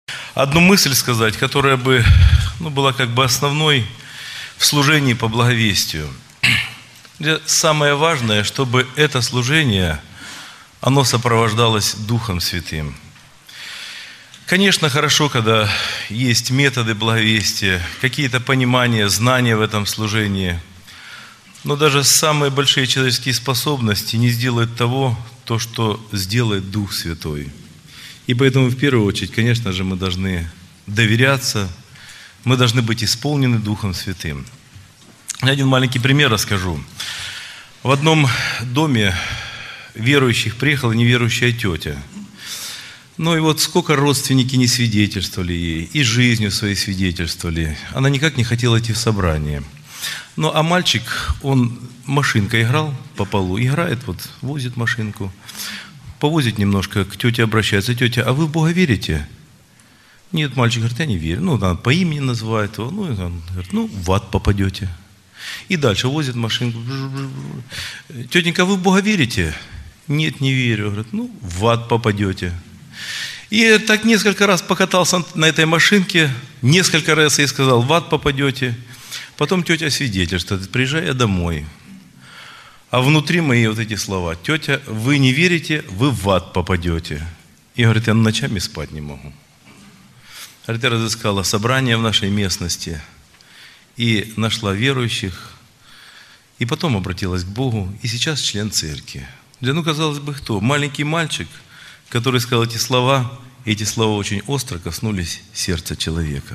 одну мысль сказать, которая бы была как бы основной в служении по благовестию. Самое важное, чтобы это служение, оно сопровождалось Духом Святым. Конечно, хорошо, когда есть методы благовестия, какие-то понимания, знания в этом служении, но даже самые большие человеческие способности не сделают того, что сделает Дух Святой. И поэтому в первую очередь, конечно же, мы должны доверяться, мы должны быть исполнены Духом Святым. Я один маленький пример расскажу. В одном доме верующих приехала неверующая тетя. Ну и вот сколько родственники не свидетельствовали ей, и жизнью своей свидетельствовали. Она никак не хотела идти в собрание. Ну а мальчик, он машинкой играл по полу, играет, возит машинку, повозит немножко, к тете обращается: тетя, а вы в Бога верите? Нет, мальчик говорит: я не верю. Она по имени называет его, он говорит: в ад попадете. И дальше возит машинку. Тетенька, вы в Бога верите? Нет, не верю. Говорит: в ад попадете. И так несколько раз покатался на этой машинке, несколько раз ей сказал: в ад попадете. Потом тетя свидетельствует: приезжай я домой. А внутри мои эти слова: тетя, вы не верите, вы в ад попадете. И говорит: я ночами спать не могу. Говорит, я разыскала собрание в нашей местности и нашла верующих, и потом обратилась к Богу, и сейчас член церкви. Казалось бы, кто? Маленький мальчик, который сказал эти слова, и эти слова очень остро коснулись сердца человека.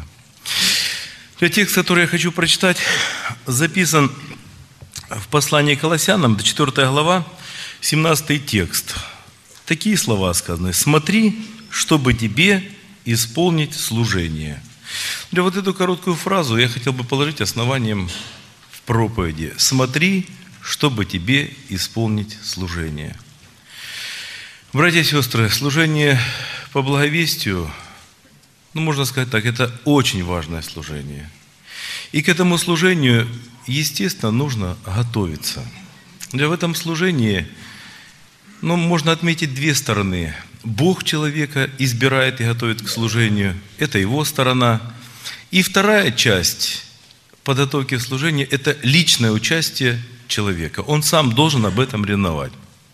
Текст, который я хочу прочитать, записан в послании к Колоссянам, 4 глава, 17 текст. Такие слова сказаны: «Смотри, чтобы тебе исполнить служение». Для эту короткую фразу я хотел бы положить основанием в проповеди. «Смотри, чтобы тебе исполнить служение». Братья и сестры, служение по благовестию, можно сказать так, это очень важное служение. И к этому служению, естественно, нужно готовиться. В этом служении, можно отметить две стороны. Бог человека избирает и готовит к служению. Это его сторона. И вторая часть подготовки к служению – это личное участие человека. Он сам должен об этом ревновать.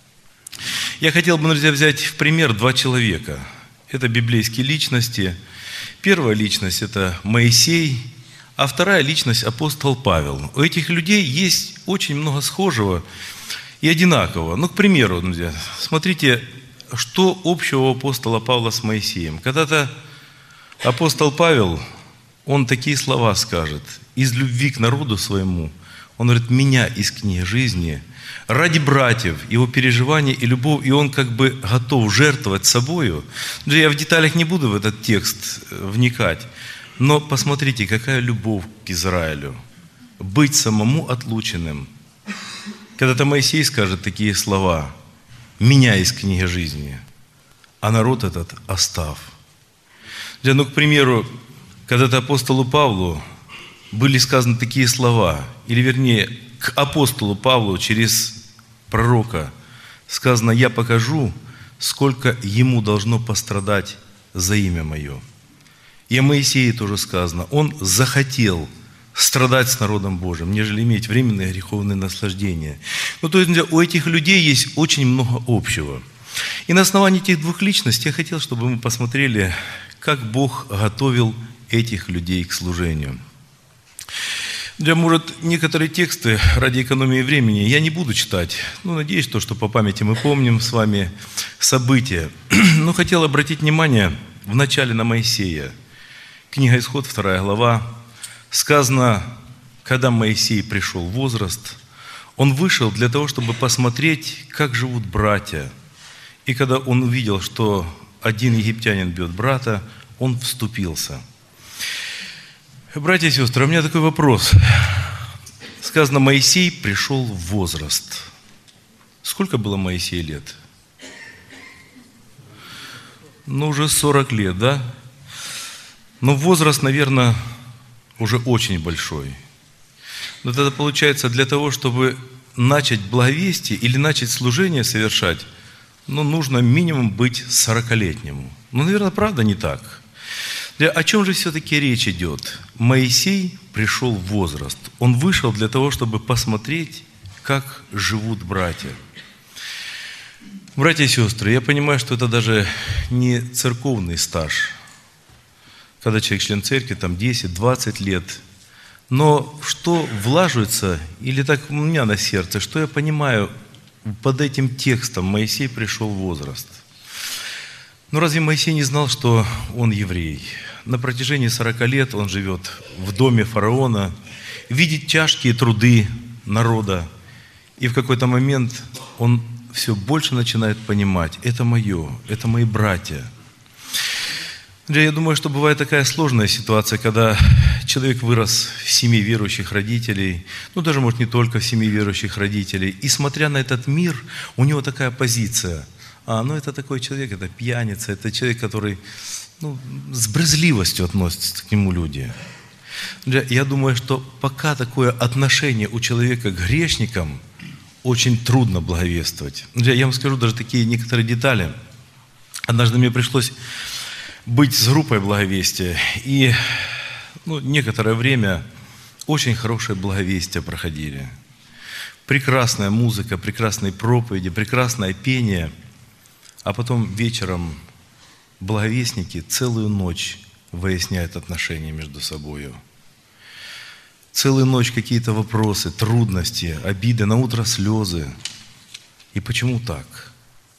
Я хотел бы, друзья, взять в пример два человека. Это библейские личности. Первая личность – это Моисей, а вторая личность – апостол Павел. У этих людей есть очень много схожего и одинакового. К примеру, друзья, смотрите, что общего у апостола Павла с Моисеем. Когда-то апостол Павел, он такие слова скажет: из любви к народу своему, он говорит: меня из книги жизни, ради братьев, его переживания и любовь, и он готов жертвовать собою. Я в деталях не буду в этот текст вникать, но посмотрите, какая любовь к Израилю. Быть самому отлученным. Когда-то Моисей скажет такие слова: меня из книги жизни, а народ этот оставь. К примеру, когда-то апостолу Павлу были сказаны такие слова, или вернее, к апостолу Павлу через пророка сказано: я покажу, сколько ему должно пострадать за имя мое. И о Моисее тоже сказано: он захотел страдать с народом Божьим, нежели иметь временные греховные наслаждения. То есть у этих людей есть очень много общего. И на основании этих двух личностей я хотел, чтобы мы посмотрели, как Бог готовил этих людей к служению. Может, некоторые тексты ради экономии времени я не буду читать. Надеюсь, что по памяти мы помним с вами события. Но хотел обратить внимание вначале на Моисея. Книга Исход, 2 глава. Сказано, когда Моисей пришел в возраст, он вышел для того, чтобы посмотреть, как живут братья. И когда он увидел, что один египтянин бьет брата, он вступился. Братья и сестры, у меня такой вопрос. Сказано, Моисей пришел в возраст. Сколько было Моисею лет? Уже 40 лет, да? Возраст, наверное, уже очень большой. Но тогда получается, для того, чтобы начать благовестие или начать служение совершать, нужно минимум быть 40-летнему. Наверное, правда не так. О чем же все-таки речь идет? Моисей пришел в возраст. Он вышел для того, чтобы посмотреть, как живут братья. Братья и сестры, я понимаю, что это даже не церковный стаж, когда человек член церкви, там 10-20 лет. Но что влаживается, или так у меня на сердце, что я понимаю, под этим текстом Моисей пришел в возраст. Но разве Моисей не знал, что он еврей? На протяжении 40 лет он живет в доме фараона, видит тяжкие труды народа, и в какой-то момент он все больше начинает понимать, это мое, это мои братья. Я думаю, что бывает такая сложная ситуация, когда человек вырос в семье верующих родителей, даже, может, не только в семье верующих родителей, и смотря на этот мир, у него такая позиция. Это такой человек, это пьяница, это человек, который с брезгливостью относятся к нему люди. Я думаю, что пока такое отношение у человека к грешникам, очень трудно благовествовать. Я вам скажу даже такие некоторые детали. Однажды мне пришлось быть с группой благовестия, и некоторое время очень хорошее благовестие проходили. Прекрасная музыка, прекрасные проповеди, прекрасное пение, а потом вечером благовестники целую ночь выясняют отношения между собой. Целую ночь какие-то вопросы, трудности, обиды, на утро слезы. И почему так?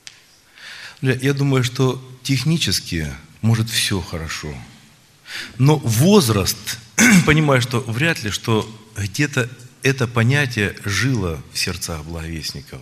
Я думаю, что технически может все хорошо. Но возраст, понимаю, что вряд ли, что где-то это понятие жило в сердцах благовестников.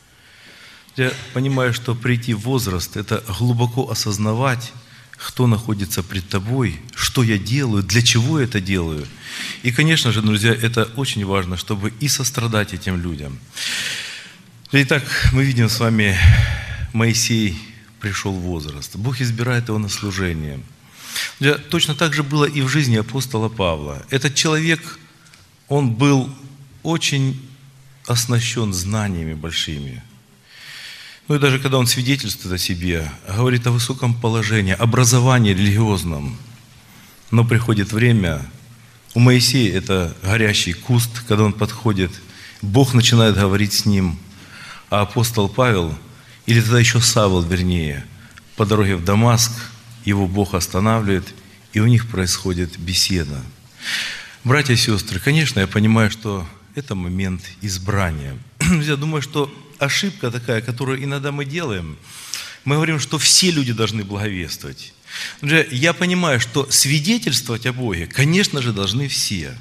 Я понимаю, что прийти в возраст – это глубоко осознавать, кто находится пред тобой, что я делаю, для чего я это делаю. И, конечно же, друзья, это очень важно, чтобы и сострадать этим людям. Итак, мы видим с вами, Моисей пришел в возраст. Бог избирает его на служение. Точно так же было и в жизни апостола Павла. Этот человек, он был очень оснащен знаниями большими. И даже когда он свидетельствует о себе, говорит о высоком положении, образовании религиозном. Но приходит время, у Моисея это горящий куст, когда он подходит, Бог начинает говорить с ним, а апостол Павел, или тогда еще Савл, вернее, по дороге в Дамаск, его Бог останавливает, и у них происходит беседа. Братья и сестры, конечно, я понимаю, что это момент избрания. Я думаю, что ошибка такая, которую иногда мы делаем, мы говорим, что все люди должны благовествовать. Я понимаю, что свидетельствовать о Боге, конечно же, должны все.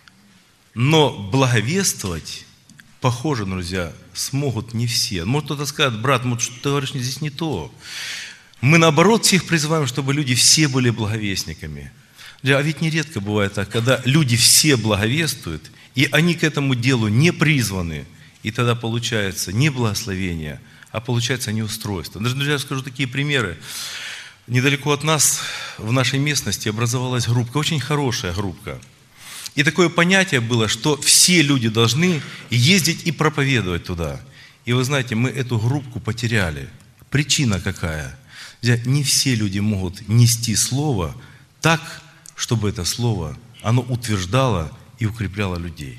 Но благовествовать, похоже, друзья, смогут не все. Может, кто-то скажет: брат, может, что ты говоришь, здесь не то. Мы, наоборот, всех призываем, чтобы люди все были благовестниками. А ведь нередко бывает так, когда люди все благовествуют, и они к этому делу не призваны, и тогда получается не благословение, а получается неустройство. Даже, друзья, я скажу такие примеры. Недалеко от нас, в нашей местности, образовалась группа, очень хорошая группа. И такое понятие было, что все люди должны ездить и проповедовать туда. И вы знаете, мы эту группу потеряли. Причина какая? Не все люди могут нести слово так, чтобы это слово, оно утверждало и укрепляло людей.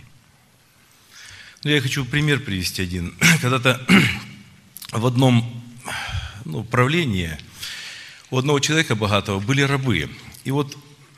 Я хочу пример привести один. Когда-то в одном правлении у одного человека богатого были рабы. И вот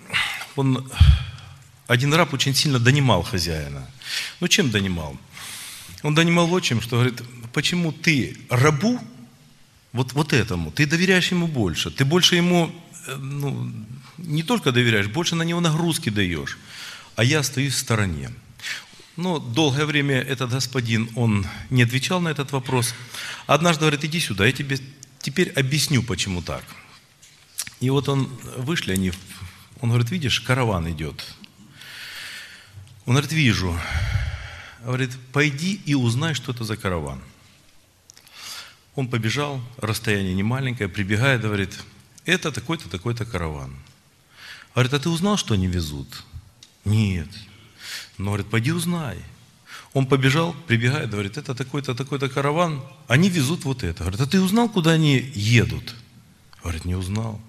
один раб очень сильно донимал хозяина. Чем донимал? Он донимал отчим, что говорит: почему ты рабу, вот этому, ты доверяешь ему больше, ты больше ему, не только доверяешь, больше на него нагрузки даешь, а я остаюсь в стороне. Долгое время этот господин, он не отвечал на этот вопрос. Однажды говорит: иди сюда, я тебе теперь объясню, почему так. И вот вышли они, он говорит: видишь, караван идет. Он говорит: вижу. Говорит: пойди и узнай, что это за караван. Он побежал, расстояние не маленькое, прибегает, говорит: это такой-то, такой-то караван. Говорит: а ты узнал, что они везут? Нет. Но, говорит, пойди узнай. Он побежал, прибегает, говорит: это такой-то, такой-то караван, они везут вот это. Говорит: а ты узнал, куда они едут? Говорит: не узнал.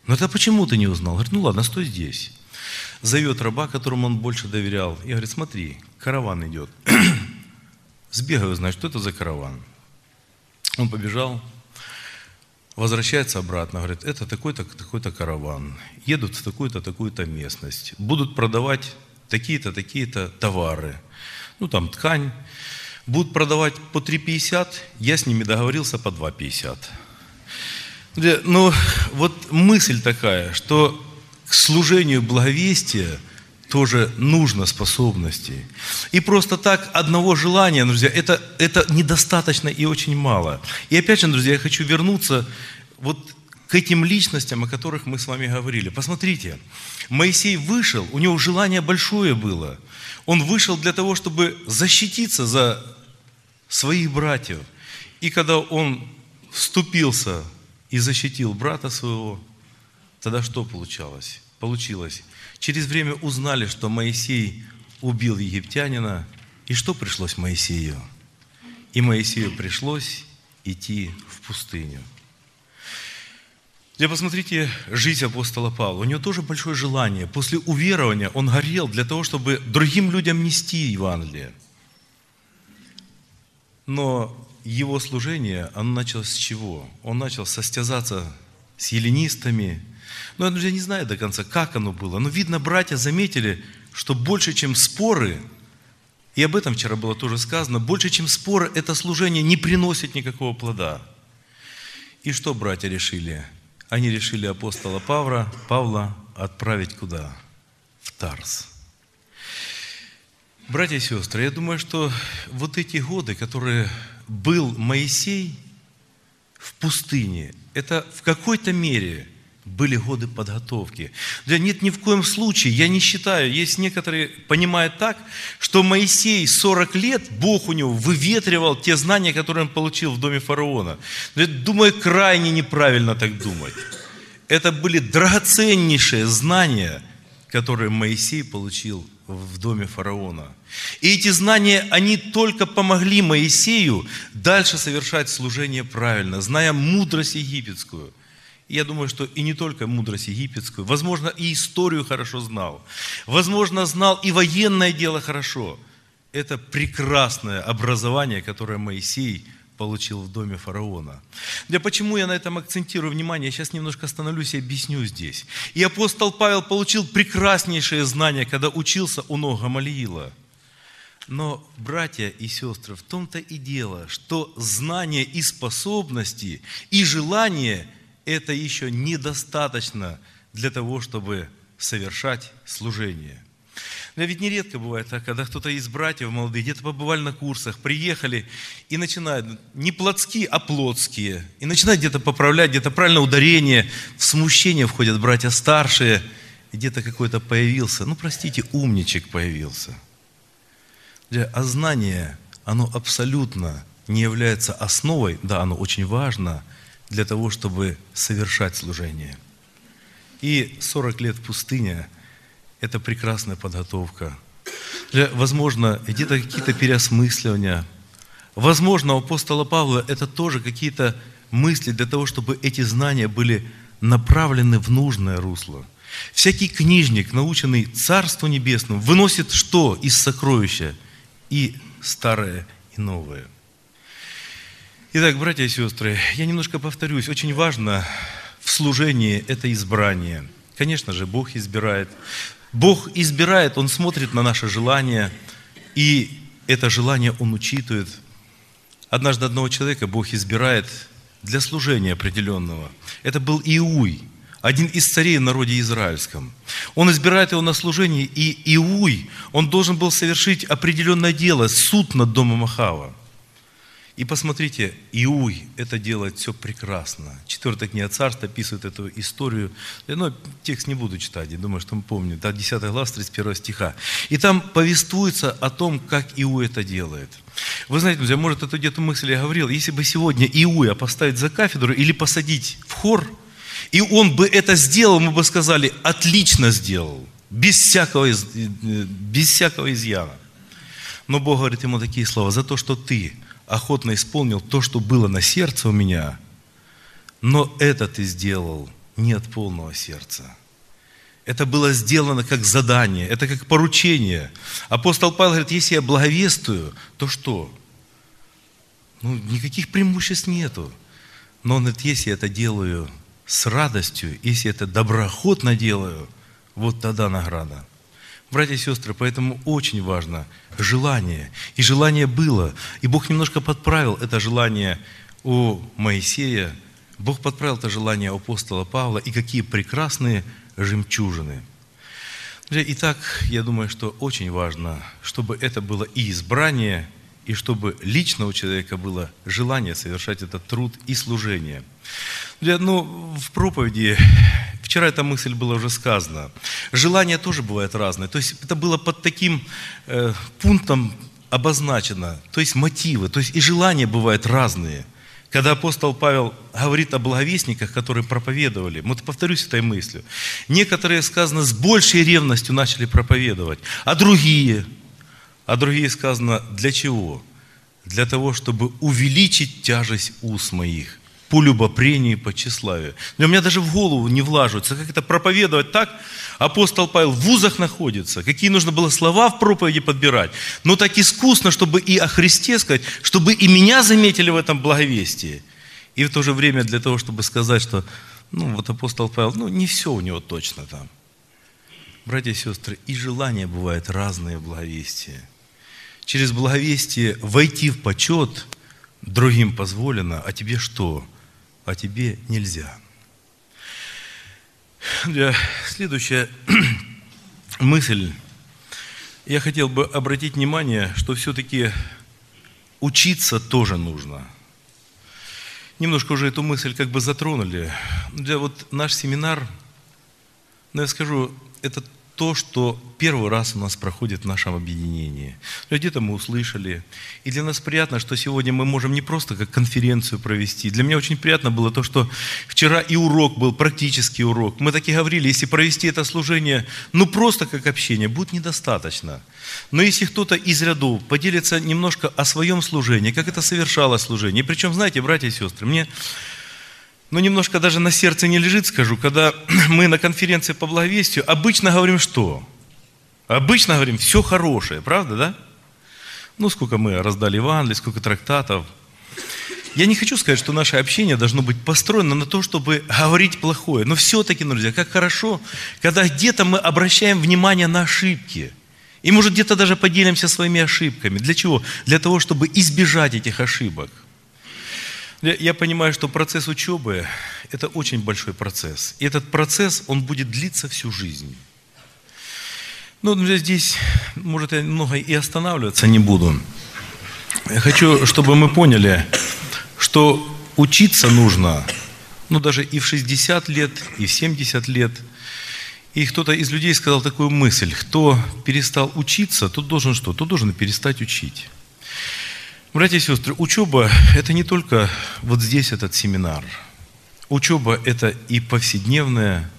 Ну это почему ты не узнал? Говорит, ну ладно, стой здесь. Зовет раба, которому он больше доверял, и говорит, смотри, караван идет. Сбегай, узнай, что это за караван. Он побежал, возвращается обратно, говорит, это такой-то, такой-то караван. Едут в такую-то, такую-то местность. Будут продавать такие-то, такие-то товары. Ну там ткань. Будут продавать по 3,50, я с ними договорился по 2,50. Ну, вот мысль такая, что к служению благовестия тоже нужно способностей. И просто так одного желания, друзья, это недостаточно и очень мало. И опять же, друзья, я хочу вернуться вот к этим личностям, о которых мы с вами говорили. Посмотрите, Моисей вышел, у него желание большое было. Он вышел для того, чтобы защититься за своих братьев. И когда он вступился и защитил брата своего, тогда что получалось? Получилось. Через время узнали, что Моисей убил египтянина. И что пришлось Моисею? И Моисею пришлось идти в пустыню. Посмотрите жизнь апостола Павла. У него тоже большое желание. После уверования он горел для того, чтобы другим людям нести Евангелие. Но его служение, оно началось с чего? Он начал состязаться с эллинистами. Но я, друзья, не знаю до конца, как оно было. Но, видно, братья заметили, что больше, чем споры, и об этом вчера было тоже сказано, больше, чем споры, это служение не приносит никакого плода. И что братья решили? Они решили апостола Павла отправить куда? В Тарс. Братья и сестры, я думаю, что вот эти годы, которые был Моисей в пустыне, это в какой-то мере были годы подготовки. Да нет, ни в коем случае, я не считаю, есть некоторые понимают так, что Моисей 40 лет, Бог у него выветривал те знания, которые он получил в доме фараона. Думаю, крайне неправильно так думать. Это были драгоценнейшие знания, которые Моисей получил в доме фараона. И эти знания, они только помогли Моисею дальше совершать служение правильно, зная мудрость египетскую. И я думаю, что и не только мудрость египетскую, возможно, и историю хорошо знал. Возможно, знал и военное дело хорошо. Это прекрасное образование, которое Моисей получил в доме фараона. Почему я на этом акцентирую внимание? Я сейчас немножко остановлюсь и объясню здесь. И апостол Павел получил прекраснейшее знание, когда учился у ног Гамалиила. Но, братья и сестры, в том-то и дело, что знания и способности, и желание – это еще недостаточно для того, чтобы совершать служение. Но ведь нередко бывает так, когда кто-то из братьев молодых где-то побывали на курсах, приехали и начинают не плотские, а плотские. И начинают где-то поправлять, где-то правильное ударение. В смущение входят братья старшие. И где-то какой-то появился, умничек появился. А знание, оно абсолютно не является основой, да, оно очень важно для того, чтобы совершать служение. И 40 лет в пустыне – это прекрасная подготовка. Возможно, где-то какие-то переосмысливания. Возможно, у апостола Павла это тоже какие-то мысли для того, чтобы эти знания были направлены в нужное русло. Всякий книжник, наученный Царству Небесному, выносит что из сокровища? И старое, и новое. Итак, братья и сестры, я немножко повторюсь. Очень важно в служении это избрание. Конечно же, Бог избирает. Бог избирает, Он смотрит на наше желание, и это желание Он учитывает. Однажды одного человека Бог избирает для служения определенного. Это был Иуй, один из царей в народе израильском. Он избирает его на служение, и Иуй, он должен был совершить определенное дело, суд над домом Ахава. И посмотрите, Иуй это делает все прекрасно. 4 книга Царств описывает эту историю. Но текст не буду читать, я думаю, что мы помним. 10 глава, 31 стиха. И там повествуется о том, как Иуй это делает. Вы знаете, друзья, может, это где-то мысль я говорил, если бы сегодня Иуя поставить за кафедру или посадить в хор, и он бы это сделал, мы бы сказали, отлично сделал, без всякого изъяна. Но Бог говорит ему такие слова: за то, что ты охотно исполнил то, что было на сердце у меня, но это ты сделал не от полного сердца. Это было сделано как задание, это как поручение. Апостол Павел говорит, если я благовествую, то что? Никаких преимуществ нету. Но он говорит, если я это делаю с радостью, если это доброохотно делаю, вот тогда награда. Братья и сестры, поэтому очень важно желание. И желание было. И Бог немножко подправил это желание у Моисея. Бог подправил это желание у апостола Павла. И какие прекрасные жемчужины. Итак, я думаю, что очень важно, чтобы это было и избрание, и чтобы лично у человека было желание совершать этот труд и служение. В проповеди, вчера эта мысль была уже сказана, желания тоже бывают разные. То есть это было под таким пунктом обозначено, то есть мотивы, то есть и желания бывают разные. Когда апостол Павел говорит о благовестниках, которые проповедовали, повторюсь этой мыслью, некоторые, сказано, с большей ревностью начали проповедовать, а другие сказано, для чего? Для того, чтобы увеличить тяжесть уст моих по любопрению и по тщеславию. Но у меня даже в голову не влаживается, как это проповедовать так. Апостол Павел в вузах находится, какие нужно было слова в проповеди подбирать, но так искусно, чтобы и о Христе сказать, чтобы и меня заметили в этом благовестии. И в то же время для того, чтобы сказать, что апостол Павел, не все у него точно там. Братья и сестры, и желания бывают разные в благовестии. Через благовестие войти в почет другим позволено, а тебе что? А тебе нельзя. Следующая мысль. Я хотел бы обратить внимание, что все-таки учиться тоже нужно. Немножко уже эту мысль затронули. Наш семинар, я скажу, это то, что первый раз у нас проходит в нашем объединении. Где-то мы услышали. И для нас приятно, что сегодня мы можем не просто как конференцию провести. Для меня очень приятно было то, что вчера и урок был, практический урок. Мы так и говорили, если провести это служение, просто как общение, будет недостаточно. Но если кто-то из рядов поделится немножко о своем служении, как это совершалось служение. И причем, знаете, братья и сестры, мне немножко даже на сердце не лежит, скажу, когда мы на конференции по благовестию обычно говорим что? Обычно говорим все хорошее, правда, да? Сколько мы раздали Евангелие, сколько трактатов. Я не хочу сказать, что наше общение должно быть построено на то, чтобы говорить плохое. Но все-таки, друзья, как хорошо, когда где-то мы обращаем внимание на ошибки. И, может, где-то даже поделимся своими ошибками. Для чего? Для того, чтобы избежать этих ошибок. Я понимаю, что процесс учебы – это очень большой процесс. И этот процесс, он будет длиться всю жизнь. Здесь, может, я много и останавливаться не буду. Я хочу, чтобы мы поняли, что учиться нужно, даже и в 60 лет, и в 70 лет. И кто-то из людей сказал такую мысль: кто перестал учиться, тот должен что? Тот должен перестать учить. Братья и сестры, учеба – это не только здесь этот семинар. Учеба – это и повседневное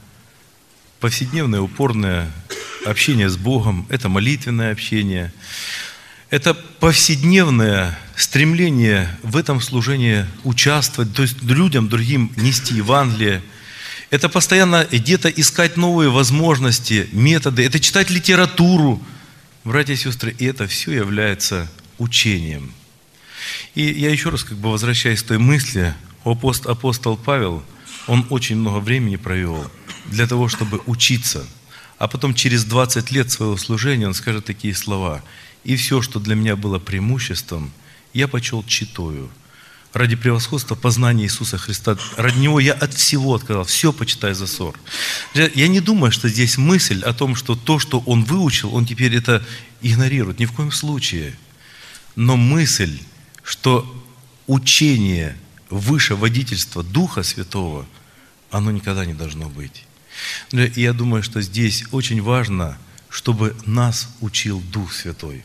упорное общение с Богом, это молитвенное общение, это повседневное стремление в этом служении участвовать, то есть людям другим нести Евангелие. Это постоянно где-то искать новые возможности, методы, это читать литературу. Братья и сестры, и это все является учением. И я еще раз возвращаюсь к той мысли, апостол Павел, он очень много времени провел для того, чтобы учиться. А потом через 20 лет своего служения он скажет такие слова: «И все, что для меня было преимуществом, я почел тщетою. Ради превосходства познания Иисуса Христа, ради Него я от всего отказал, все почитай за ссор». Я не думаю, что здесь мысль о том, что то, что он выучил, он теперь это игнорирует. Ни в коем случае. Но мысль, что учение выше водительства Духа Святого, оно никогда не должно быть. И я думаю, что здесь очень важно, чтобы нас учил Дух Святой.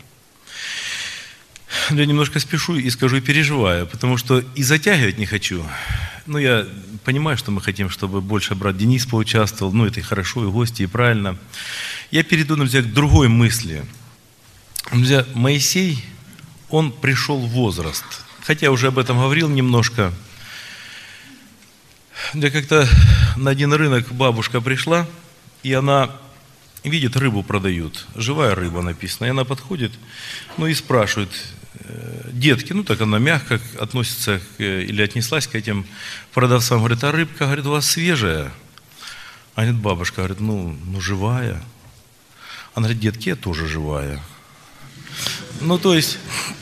Я немножко спешу и скажу, и переживаю, потому что и затягивать не хочу. Я понимаю, что мы хотим, чтобы больше брат Денис поучаствовал. Это и хорошо, и гости, и правильно. Я перейду, друзья, к другой мысли. Друзья, Моисей, он пришел в возраст. Хотя уже об этом говорил немножко. Я как-то на один рынок бабушка пришла, и она видит, рыбу продают, живая рыба написано, и она подходит, ну и спрашивает: детки, ну так она мягко относится или отнеслась к этим продавцам, говорит: а рыбка, говорит, у вас свежая? А говорит, бабушка, говорит, ну живая. Она говорит: детки, я тоже живая. Ну то есть,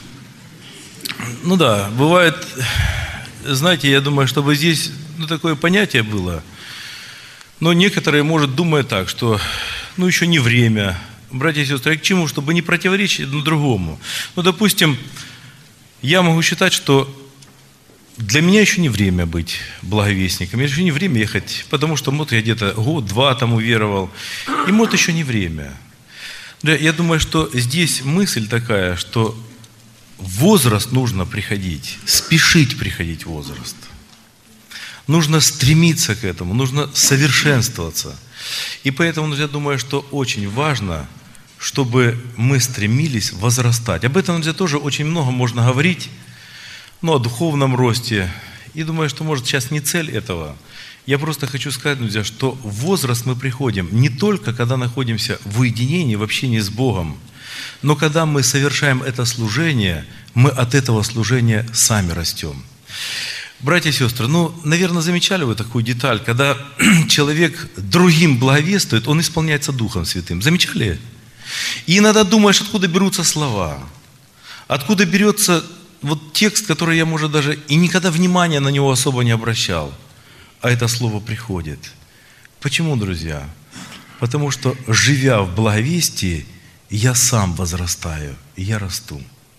ну да, бывает, знаете, я думаю, чтобы здесь такое понятие было, но некоторые, может, думают так, что еще не время. Братья и сестры, а к чему? Чтобы не противоречить одному другому. Ну, допустим, я могу считать, что для меня еще не время быть благовестником, еще не время ехать, потому что, вот, я где-то год-два там уверовал, и, может, еще не время. Я думаю, что здесь мысль такая, что в возраст нужно приходить, спешить приходить в возраст. Нужно стремиться к этому, нужно совершенствоваться. И поэтому я думаю, что очень важно, чтобы мы стремились возрастать. Об этом, друзья, тоже очень много можно говорить, о духовном росте. И думаю, что, может, сейчас не цель этого. Я просто хочу сказать, друзья, что в возраст мы приходим не только, когда находимся в уединении, в общении с Богом, но когда мы совершаем это служение, мы от этого служения сами растем. Братья и сестры, наверное, замечали вы такую деталь, когда человек другим благовествует, он исполняется Духом Святым. Замечали? И иногда думаешь, откуда берутся слова, откуда берется текст, который я, может, даже и никогда внимания на него особо не обращал, а это слово приходит. Почему, друзья? Потому что, живя в благовестии, я сам возрастаю, я расту.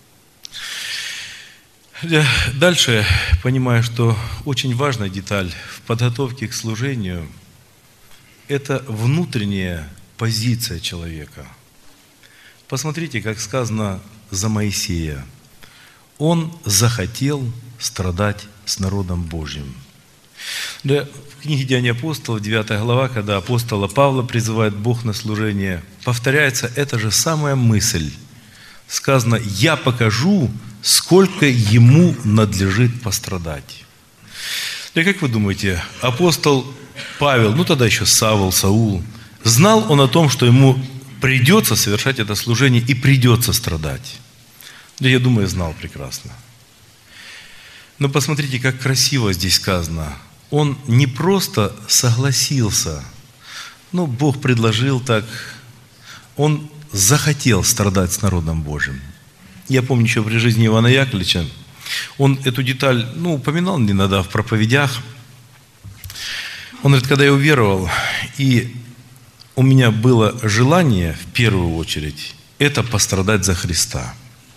Дальше понимаю, что очень важная деталь в подготовке к служению – это внутренняя позиция человека. Посмотрите, как сказано за Моисея. Он захотел страдать с народом Божьим. В книге «Деяния апостолов», 9 глава, когда апостола Павла призывает Бог на служение, повторяется эта же самая мысль. Сказано: «Я покажу, сколько ему надлежит пострадать». И как вы думаете, апостол Павел, тогда еще Саул, знал он о том, что ему придется совершать это служение и придется страдать? Да, я думаю, знал прекрасно. Но посмотрите, как красиво здесь сказано. Он не просто согласился, Бог предложил так, он захотел страдать с народом Божьим. Я помню еще при жизни Ивана Яковлевича, он эту деталь, упоминал иногда в проповедях. Он говорит: когда я уверовал, и у меня было желание, в первую очередь, это пострадать за Христа.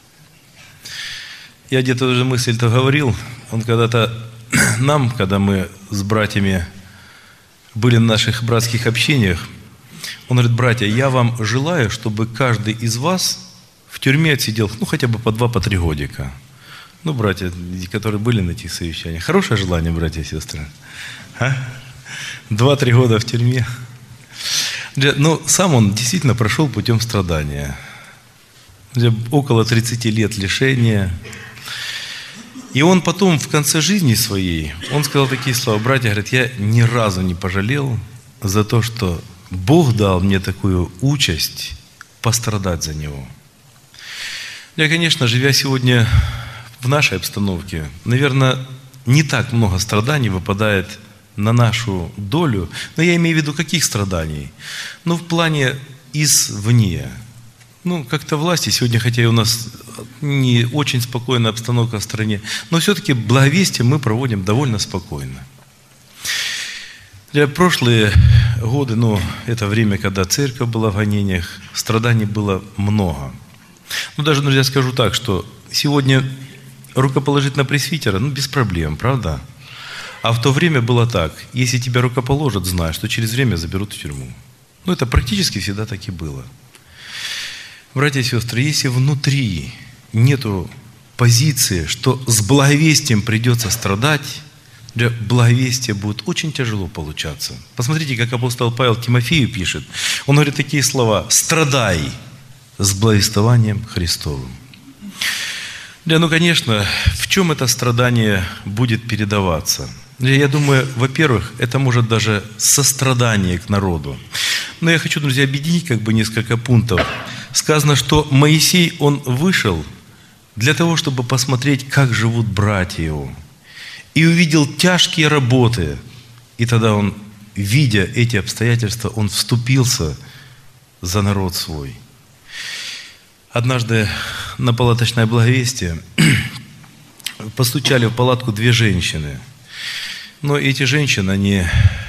Я где-то уже мысль-то говорил, он когда-то нам, когда мы с братьями были в наших братских общениях, он говорит: братья, я вам желаю, чтобы каждый из вас в тюрьме отсидел, хотя бы по 2-3 годика. Братья, которые были на этих совещаниях. Хорошее желание, братья и сестры? 2-3 года в тюрьме. Но сам он действительно прошел путем страдания. Около 30 лет лишения. И он потом, в конце жизни своей, он сказал такие слова: братья, говорит, я ни разу не пожалел за то, что Бог дал мне такую участь пострадать за Него. Я, конечно, живя сегодня в нашей обстановке, наверное, не так много страданий выпадает на нашу долю, но я имею в виду каких страданий? В плане извне. Как-то власти сегодня, хотя и у нас не очень спокойная обстановка в стране, но все-таки благовестие мы проводим довольно спокойно. Прошлые годы, это время, когда церковь была в гонениях, страданий было много. Даже, друзья, скажу так, что сегодня рукоположить на пресвитера, без проблем, правда? А в то время было так: если тебя рукоположат, знаешь, что через время заберут в тюрьму. Это практически всегда так и было. Братья и сестры, если внутри нету позиции, что с благовестием придется страдать, для благовестия будет очень тяжело получаться. Посмотрите, как апостол Павел Тимофею пишет. Он говорит такие слова: «Страдай с благовествованием Христовым». Конечно, в чем это страдание будет передаваться? Я думаю, во-первых, это может даже сострадание к народу. Но я хочу, друзья, объединить несколько пунктов. Сказано, что Моисей, он вышел для того, чтобы посмотреть, как живут братья его. И увидел тяжкие работы. И тогда он, видя эти обстоятельства, он вступился за народ свой. Однажды на палаточное благовестие постучали в палатку две женщины. Но эти женщины, они,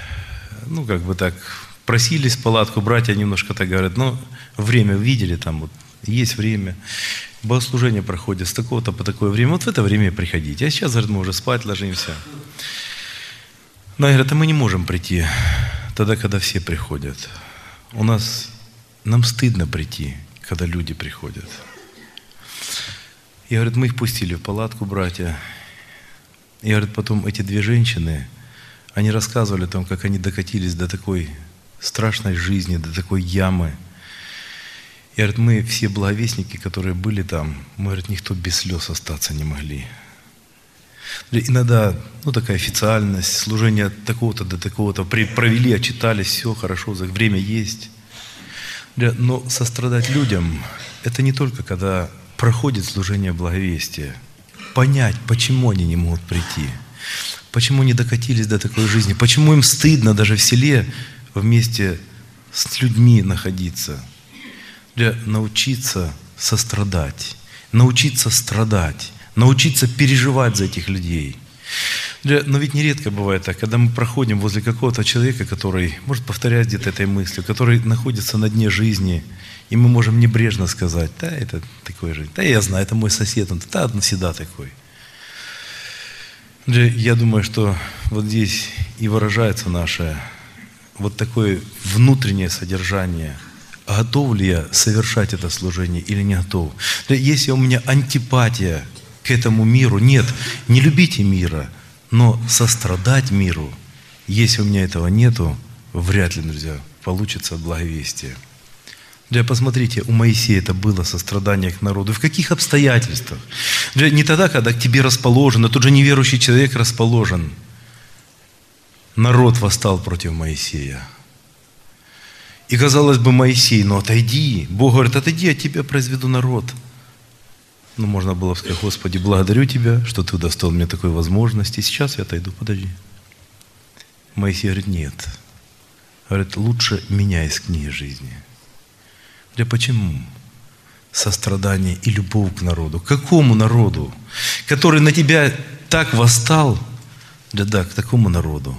просились в палатку, братья немножко так говорят, время видели, там вот есть время, богослужение проходит с такого-то по такое время, вот в это время приходите. А сейчас, говорят, мы уже спать ложимся. Но говорят, мы не можем прийти тогда, когда все приходят. Нам стыдно прийти, когда люди приходят. И, говорят, мы их пустили в палатку, братья. И, говорят, потом эти две женщины, они рассказывали о том, как они докатились до такой страшной жизни, до такой ямы. И, говорят, мы все благовестники, которые были там, мы, говорят, никто без слез остаться не могли. Иногда, такая официальность, служение от такого-то до такого-то, провели, отчитались, все хорошо, время есть. Но сострадать людям, это не только когда проходит служение благовестия. Понять, почему они не могут прийти, почему не докатились до такой жизни, почему им стыдно даже в селе вместе с людьми находиться. Научиться сострадать, научиться страдать, научиться переживать за этих людей. Но ведь нередко бывает так, когда мы проходим возле какого-то человека, который может повторять где-то этой мыслью, который находится на дне жизни, и мы можем небрежно сказать, да, это такой же, да, я знаю, это мой сосед, он всегда такой. Я думаю, что вот здесь и выражается наше вот такое внутреннее содержание. Готов ли я совершать это служение или не готов? Если у меня антипатия к этому миру, нет, не любите мира, но сострадать миру, если у меня этого нету, вряд ли, друзья, получится благовестие. Посмотрите, у Моисея это было сострадание к народу. В каких обстоятельствах? Не тогда, когда к тебе расположен, тут же неверующий человек расположен. Народ восстал против Моисея. И казалось бы, Моисей, отойди. Бог говорит, отойди, от тебя произведу народ. Можно было сказать, Господи, благодарю Тебя, что Ты удостоил мне такой возможности. Сейчас я отойду, подожди. Моисей говорит, нет. Говорит, лучше меня из книги жизни. Почему? Сострадание и любовь к народу. К какому народу? Который на тебя так восстал? Да, к такому народу.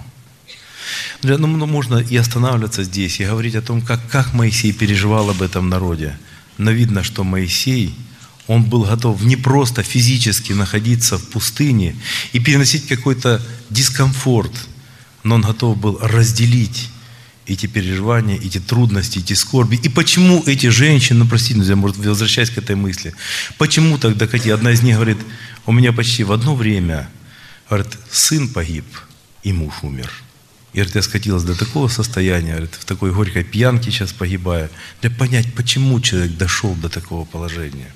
Можно и останавливаться здесь, и говорить о том, как Моисей переживал об этом народе. Но видно, что Моисей, он был готов не просто физически находиться в пустыне и переносить какой-то дискомфорт, но он готов был разделить эти переживания, эти трудности, эти скорби. И почему эти женщины, простите, друзья, может, возвращаясь к этой мысли, почему тогда, одна из них говорит, у меня почти в одно время, говорит, сын погиб и муж умер. И, говорит, я скатилась до такого состояния, говорит, в такой горькой пьянке сейчас погибаю, для понять, почему человек дошел до такого положения.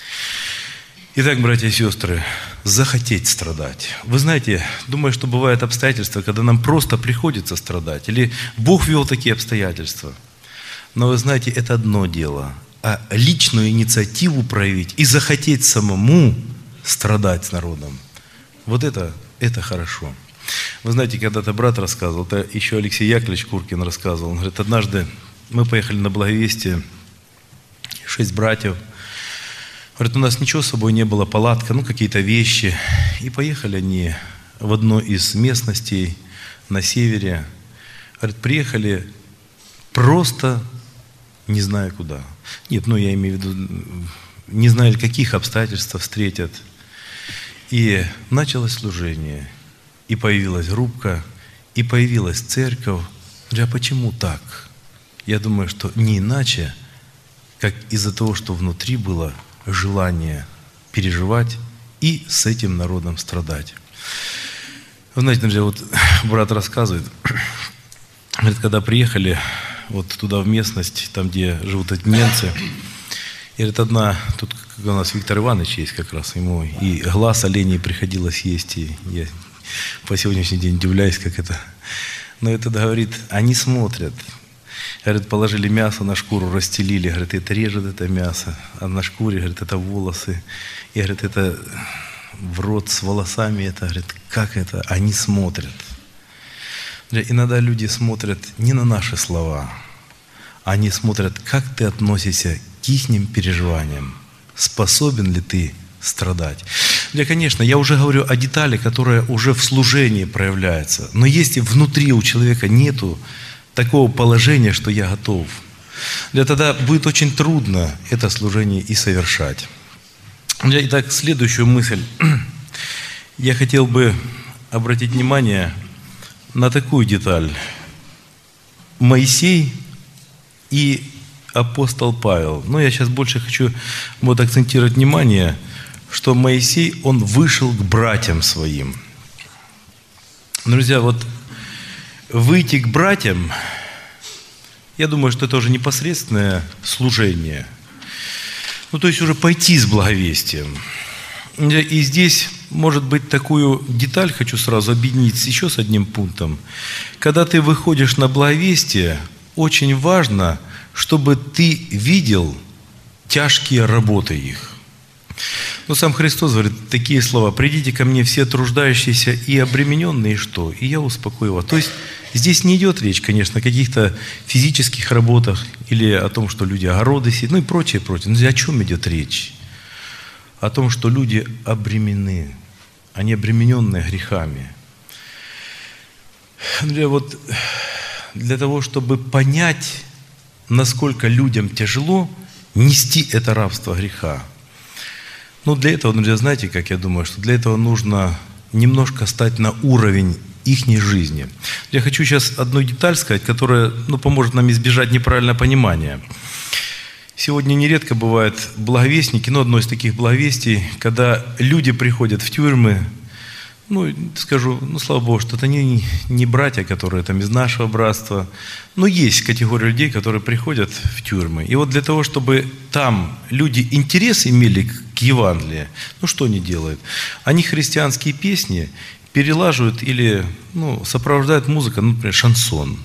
Итак, братья и сестры, захотеть страдать. Вы знаете, думаю, что бывают обстоятельства, когда нам просто приходится страдать, или Бог вел такие обстоятельства. Но вы знаете, это одно дело, а личную инициативу проявить и захотеть самому страдать с народом, вот это хорошо. Вы знаете, когда-то брат рассказывал, это еще Алексей Яковлевич Куркин рассказывал, он говорит, однажды мы поехали на благовестие, 6 братьев. Говорит, у нас ничего с собой не было, палатка, какие-то вещи. И поехали они в одну из местностей на севере. Говорит, приехали просто не зная куда. Нет, я имею в виду, не знали, каких обстоятельств встретят. И началось служение. И появилась группа, и появилась церковь. А почему так? Я думаю, что не иначе, как из-за того, что внутри было желание переживать и с этим народом страдать. Вы знаете, друзья, брат рассказывает, говорит, когда приехали туда в местность, там, где живут эти немцы, и говорит, тут у нас Виктор Иванович есть как раз, ему и глаз оленей приходилось есть, и я по сегодняшний день удивляюсь, как это. Но это говорит, они смотрят. Говорит, положили мясо на шкуру, расстелили. Говорит, это режет это мясо. А на шкуре, говорит, это волосы. И, говорит, это в рот с волосами. Это, говорит, как это? Они смотрят. Иногда люди смотрят не на наши слова. Они смотрят, как ты относишься к ихним переживаниям. Способен ли ты страдать? Конечно, я уже говорю о детали, которая уже в служении проявляется. Но если внутри у человека нету такого положения, что я готов, тогда будет очень трудно это служение и совершать. Итак, следующую мысль. Я хотел бы обратить внимание на такую деталь. Моисей и апостол Павел. Но я сейчас больше хочу акцентировать внимание, что Моисей, он вышел к братьям своим. Друзья, выйти к братьям, я думаю, что это уже непосредственное служение. То есть уже пойти с благовестием. И здесь, может быть, такую деталь хочу сразу объединить еще с одним пунктом. Когда ты выходишь на благовестие, очень важно, чтобы ты видел тяжкие работы их. Сам Христос говорит такие слова: «Придите ко мне все труждающиеся и обремененные, что? И я успокою вас». То есть здесь не идет речь, конечно, о каких-то физических работах или о том, что люди огороды сеют, и прочее. Но о чем идет речь? О том, что люди обременены, они обремененные грехами. Для того, чтобы понять, насколько людям тяжело нести это рабство греха, для этого, друзья, знаете, как я думаю, что для этого нужно немножко стать на уровень ихней жизни. Я хочу сейчас одну деталь сказать, которая поможет нам избежать неправильного понимания. Сегодня нередко бывают благовестники, одно из таких благовестий, когда люди приходят в тюрьмы, скажу, слава Богу, что это не братья, которые из нашего братства, но есть категория людей, которые приходят в тюрьмы. И для того, чтобы там люди интерес имели к Евангелию, что они делают? Они христианские песни перелаживают или сопровождают музыкой, например, шансон.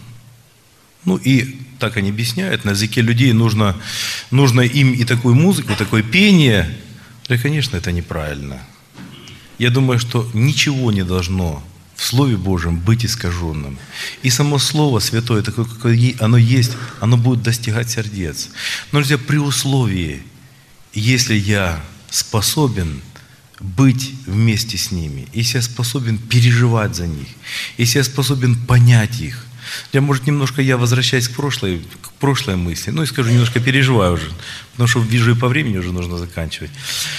И так они объясняют, на языке людей нужно им и такую музыку, такое пение. Да, конечно, это неправильно. Я думаю, что ничего не должно в Слове Божьем быть искаженным. И само Слово Святое, такое, какое оно есть, оно будет достигать сердец. Но, друзья, при условии, если я способен быть вместе с ними, если я способен переживать за них, если я способен понять их. Может, немножко я возвращаюсь к прошлой мысли, и скажу, немножко переживаю уже, потому что вижу, и по времени уже нужно заканчивать.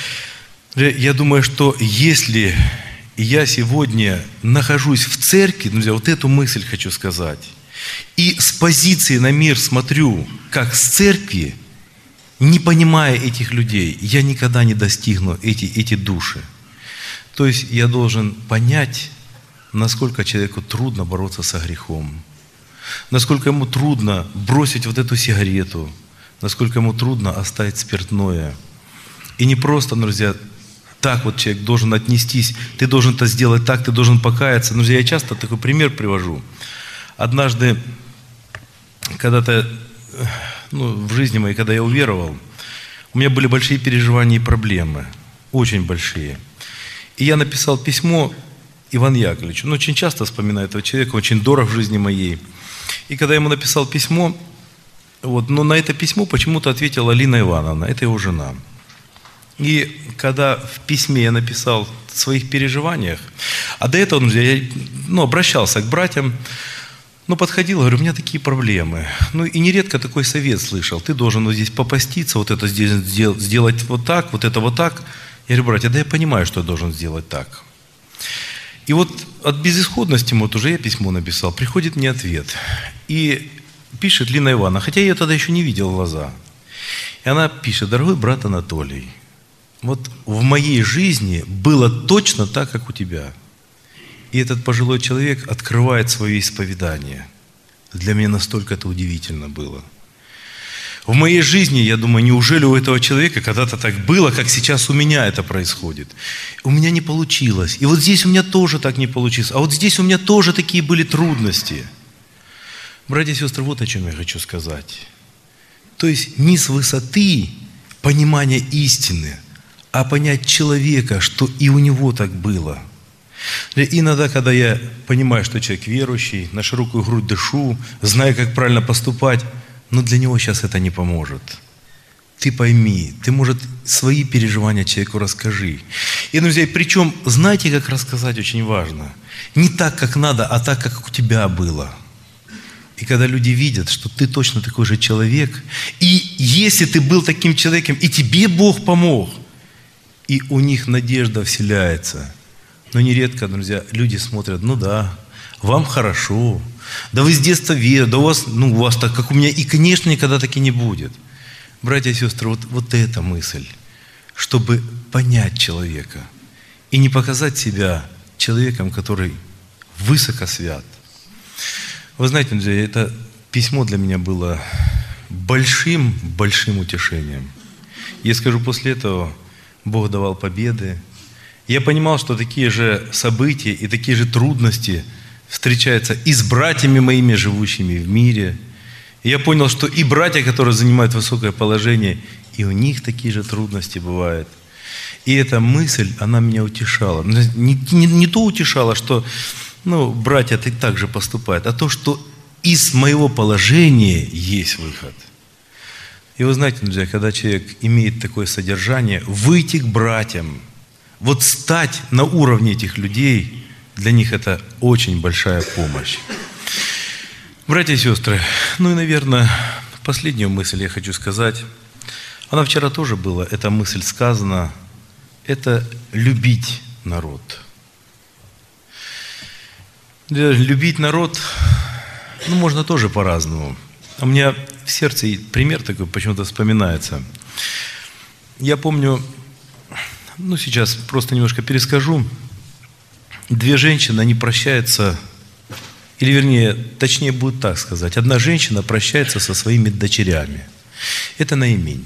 Я думаю, что если я сегодня нахожусь в церкви, друзья, эту мысль хочу сказать, и с позиции на мир смотрю, как с церкви, не понимая этих людей, я никогда не достигну эти души. То есть я должен понять, насколько человеку трудно бороться со грехом, насколько ему трудно бросить эту сигарету, насколько ему трудно оставить спиртное. И не просто, друзья, так человек должен отнестись, ты должен это сделать так, ты должен покаяться. Друзья, я часто такой пример привожу. Однажды, когда-то, в жизни моей, когда я уверовал, у меня были большие переживания и проблемы, очень большие. И я написал письмо Ивану Яковлевичу. Очень часто вспоминаю этого человека, очень дорог в жизни моей. И когда я ему написал письмо, но на это письмо почему-то ответила Алина Ивановна, это его жена. И когда в письме я написал о своих переживаниях, а до этого, друзья, я обращался к братьям, подходил, говорю, у меня такие проблемы. И нередко такой совет слышал, ты должен здесь попаститься, это здесь сделать так, это вот так. Я говорю, братья, да я понимаю, что я должен сделать так. И от безысходности, уже я письмо написал, приходит мне ответ. И пишет Лина Ивановна, хотя я ее тогда еще не видел в глаза. И она пишет, дорогой брат Анатолий, в моей жизни было точно так, как у тебя. И этот пожилой человек открывает свое исповедание. Для меня настолько это удивительно было. В моей жизни, я думаю, неужели у этого человека когда-то так было, как сейчас у меня это происходит? У меня не получилось. И вот здесь у меня тоже так не получилось. А вот здесь у меня тоже такие были трудности. Братья и сестры, вот о чем я хочу сказать. То есть не с высоты понимания истины, а понять человека, что и у него так было. Иногда, когда я понимаю, что человек верующий, на широкую грудь дышу, знаю, как правильно поступать, но для него сейчас это не поможет. Ты пойми, ты, может, свои переживания человеку расскажи. И, друзья, причем, знаете, как рассказать, очень важно. Не так, как надо, а так, как у тебя было. И когда люди видят, что ты точно такой же человек, и если ты был таким человеком, и тебе Бог помог, и у них надежда вселяется. Но нередко, друзья, люди смотрят, ну да, вам хорошо, да вы с детства верите, да у вас так, как у меня, и, конечно, никогда таки не будет. Братья и сестры, вот эта мысль, чтобы понять человека и не показать себя человеком, который высоко свят. Вы знаете, друзья, это письмо для меня было большим утешением. Я скажу, после этого Бог давал победы. Я понимал, что такие же события и такие же трудности встречаются и с братьями моими, живущими в мире. И я понял, что и братья, которые занимают высокое положение, и у них такие же трудности бывают. И эта мысль, она меня утешала. Не то утешала, что братья так же поступают, а то, что из моего положения есть выход. И вы знаете, друзья, когда человек имеет такое содержание, выйти к братьям, вот стать на уровне этих людей, для них это очень большая помощь. Братья и сестры, и, наверное, последнюю мысль я хочу сказать. Она вчера тоже была, эта мысль сказана. Это любить народ. Любить народ, можно тоже по-разному. У меня в сердце пример такой почему-то вспоминается. Я помню, сейчас просто немножко перескажу. Две женщины, они прощаются, или вернее, точнее будет так сказать. Одна женщина прощается со своими дочерями. Это Наимень.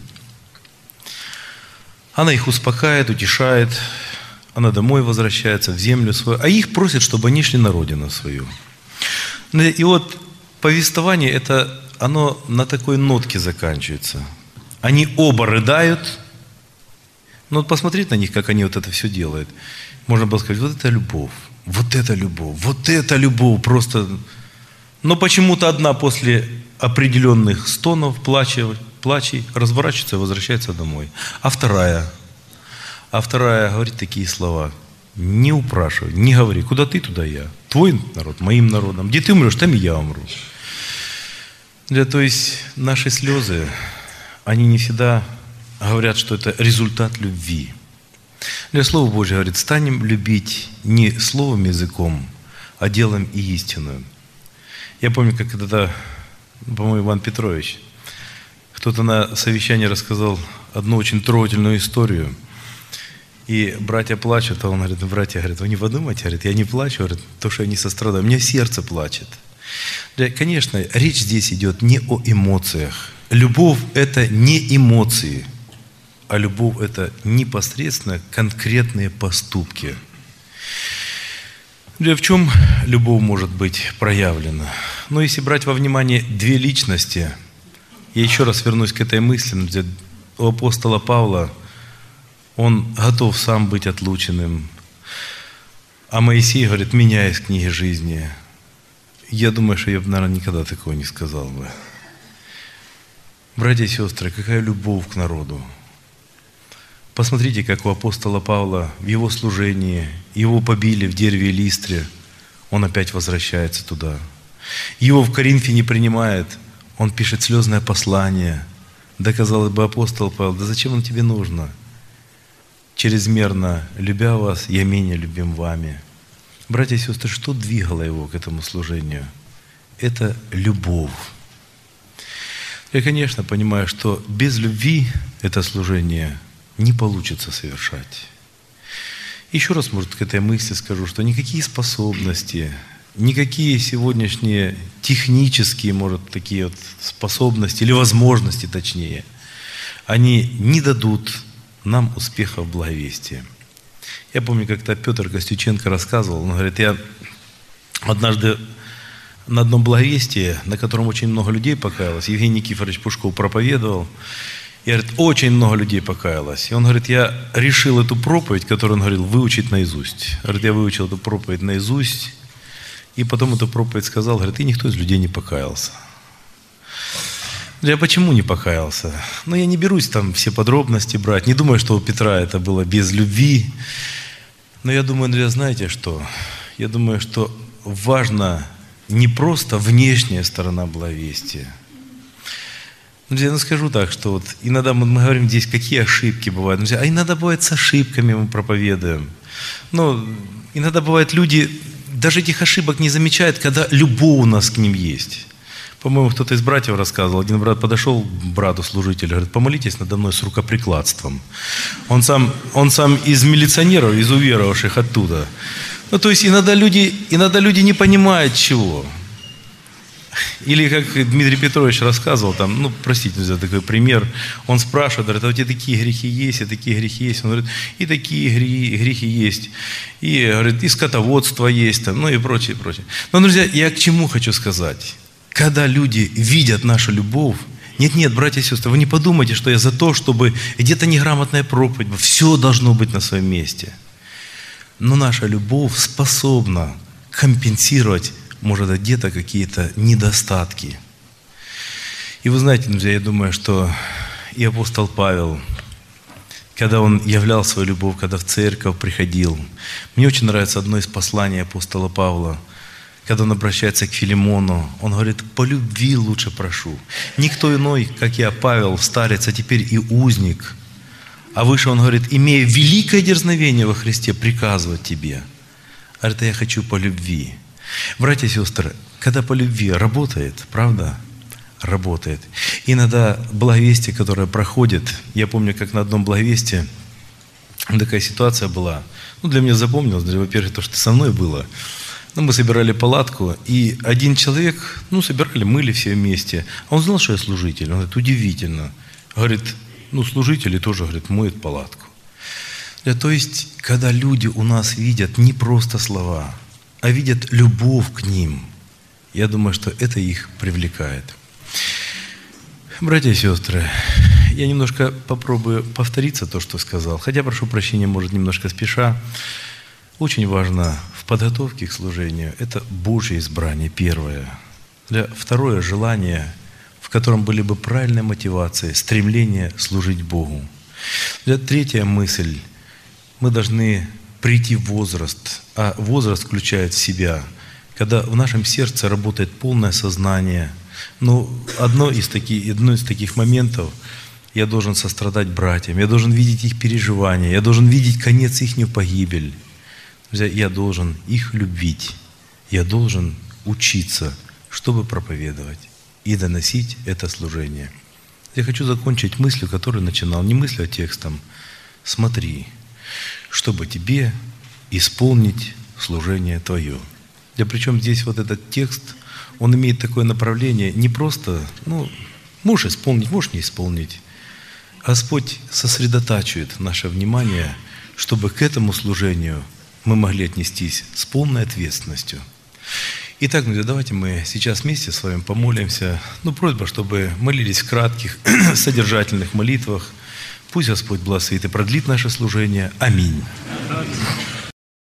Она их успокаивает, утешает. Она домой возвращается, в землю свою. А их просят, чтобы они шли на родину свою. И вот повествование, оно на такой нотке заканчивается. Они оба рыдают. Посмотреть на них, как они вот это все делают. Можно было сказать, вот это любовь, вот это любовь, вот это любовь. Просто. Но почему-то одна после определенных стонов, плачей, разворачивается и возвращается домой. А вторая говорит такие слова. Не упрашивай, не говори, куда ты, туда я. Твой народ, моим народом. Где ты умрешь, там и я умру. То есть наши слезы, они не всегда говорят, что это результат любви. Слово Божье говорит, станем любить не словом, языком, а делом и истиною. Я помню, как когда, по-моему, Иван Петрович, кто-то на совещании рассказал одну очень трогательную историю. И братья плачут, а он говорит, братья, вы не подумайте, я не плачу, то, что я не сострадаю, у меня сердце плачет. Конечно, речь здесь идет не о эмоциях. Любовь – это не эмоции, а любовь – это непосредственно конкретные поступки. В чем любовь может быть проявлена? Если брать во внимание две личности, я еще раз вернусь к этой мысли, где у апостола Павла он готов сам быть отлученным, а Моисей говорит, меня из книги жизни. Я думаю, что я бы, наверное, никогда такого не сказал бы. Братья и сестры, какая любовь к народу. Посмотрите, как у апостола Павла в его служении, его побили в дереве Листре, он опять возвращается туда. Его в Коринфе не принимает, он пишет слезное послание. Да, казалось бы, апостол Павел, да зачем он тебе нужно? Чрезмерно любя вас, я менее любим вами. Братья и сестры, что двигало его к этому служению? Это любовь. Я, конечно, понимаю, что без любви это служение не получится совершать. Еще раз, может, к этой мысли скажу, что никакие способности, никакие сегодняшние технические, может, такие вот способности или возможности, точнее, они не дадут нам успеха в благовестии. Я помню, как-то Петр Костюченко рассказывал, он говорит, я однажды на одном благовестии, на котором очень много людей покаялось, Евгений Никифорович Пушков проповедовал, и, говорит, очень много людей покаялось. И он говорит, я решил эту проповедь, которую он говорил, выучить наизусть. Говорит, я выучил эту проповедь наизусть, и потом эту проповедь сказал, говорит, и никто из людей не покаялся. Я почему не покаялся? Ну, я не берусь там все подробности брать, не думаю, что у Петра это было без любви. Но я думаю, Андрей, знаете что? Я думаю, что важно не просто внешняя сторона благовестия. Друзья, ну скажу так, что вот иногда мы говорим здесь, какие ошибки бывают. Друзья, а иногда бывает с ошибками мы проповедуем. Но иногда бывает люди даже этих ошибок не замечают, когда любовь у нас к ним есть. По-моему, кто-то из братьев рассказывал. Один брат подошел к брату-служителю, говорит, помолитесь надо мной с рукоприкладством. Он сам из милиционеров, из уверовавших оттуда. Ну, то есть иногда люди не понимают чего. Или как Дмитрий Петрович рассказывал, там, ну, простите за такой пример, он спрашивает, говорит, а у тебя такие грехи есть, и такие грехи есть? Он говорит, и такие грехи есть, и, говорит, и скотоводство есть, там, ну и прочее, прочее. Но, друзья, я к чему хочу сказать? Когда люди видят нашу любовь, нет, братья и сестры, вы не подумайте, что я за то, чтобы где-то неграмотная проповедь, все должно быть на своем месте. Но наша любовь способна компенсировать, может, где-то какие-то недостатки. И вы знаете, друзья, я думаю, что и апостол Павел, когда он являл свою любовь, когда в церковь приходил, мне очень нравится одно из посланий апостола Павла, когда он обращается к Филимону, он говорит, по любви лучше прошу. Никто иной, как я, Павел, старец, а теперь и узник. А выше он говорит, имея великое дерзновение во Христе, приказывать тебе. А это я хочу по любви. Братья и сестры, когда по любви работает, правда? Работает. Иногда благовестие, которое проходит, я помню, как на одном благовестии такая ситуация была. Ну, для меня запомнилось, во-первых, то, что со мной было. Ну, мы собирали палатку, и один человек, ну, собирали, мыли все вместе. А он знал, что я служитель. Он говорит, удивительно. Говорит, ну, служители тоже, говорит, моют палатку. То есть, когда люди у нас видят не просто слова, а видят любовь к ним, я думаю, что это их привлекает. Братья и сестры, я немножко попробую повториться то, что сказал. Хотя, прошу прощения, может, немножко спеша. Очень важно в подготовке к служению – это Божье избрание, первое. Второе – желание, в котором были бы правильные мотивации, стремление служить Богу. Третья мысль – мы должны прийти в возраст, а возраст включает в себя, когда в нашем сердце работает полное сознание. Но одно из таких моментов – я должен сострадать братьям, я должен видеть их переживания, я должен видеть конец их погибель. Я должен их любить, я должен учиться, чтобы проповедовать и доносить это служение. Я хочу закончить мыслью, которую начинал, не мыслью, а текстом. Смотри, чтобы тебе исполнить служение твое. Причем здесь вот этот текст, он имеет такое направление, не просто, можешь исполнить, можешь не исполнить. Господь сосредотачивает наше внимание, чтобы к этому служению мы могли отнестись с полной ответственностью. Итак, друзья, давайте мы сейчас вместе с вами помолимся. Просьба, чтобы молились в кратких, содержательных молитвах. Пусть Господь благословит и продлит наше служение. Аминь.